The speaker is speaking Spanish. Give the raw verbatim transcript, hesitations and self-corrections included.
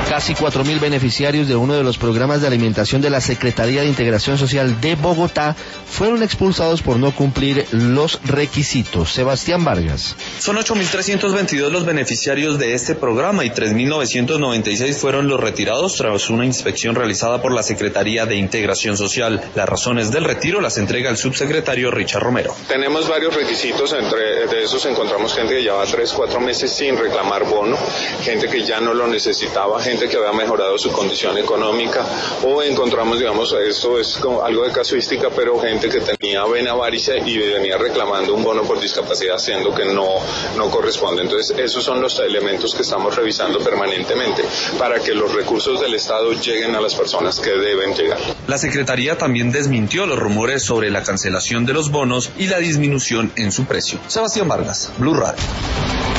Casi cuatro mil beneficiarios de uno de los programas de alimentación de la Secretaría de Integración Social de Bogotá fueron expulsados por no cumplir los requisitos. Sebastián Vargas. Son ocho mil trescientos veintidós los beneficiarios de este programa y tres mil novecientos noventa y seis fueron los retirados tras una inspección realizada por la Secretaría de Integración Social. Las razones del retiro las entrega el subsecretario Richard Romero. Tenemos varios requisitos, entre de esos encontramos gente que lleva tres, cuatro meses sin reclamar bono, gente que ya no lo necesitaba, gente que había mejorado su condición económica, o encontramos, digamos, esto es como algo de casuística, pero gente que tenía vena varice y venía reclamando un bono por discapacidad, siendo que no, no corresponde. Entonces, esos son los elementos que estamos revisando permanentemente para que los recursos del Estado lleguen a las personas que deben llegar. La Secretaría también desmintió los rumores sobre la cancelación de los bonos y la disminución en su precio. Sebastián Vargas, Blue Radio.